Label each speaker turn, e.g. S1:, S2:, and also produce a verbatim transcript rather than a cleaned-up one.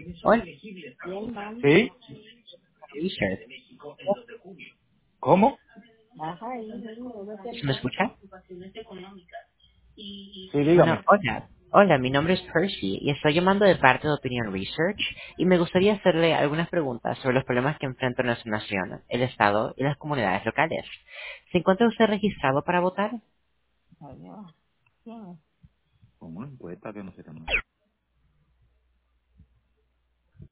S1: Hola,
S2: Bien, man.
S1: ¿Sí?
S2: Ajá,
S1: Richard. ¿Cómo?
S2: ahí, mismo, no sé
S1: ¿Se me
S2: más.
S1: escucha?
S2: Sí,
S1: Bueno,
S2: dígame.
S1: hola. Hola, mi nombre es Percy y estoy llamando de parte de Opinion Research y me gustaría hacerle algunas preguntas sobre los problemas que enfrenta nuestra nación, el Estado y las comunidades locales. ¿Se encuentra usted registrado para votar?
S2: Adiós. ¿Quién es?
S1: ¿Cómo encuesta que no se llama?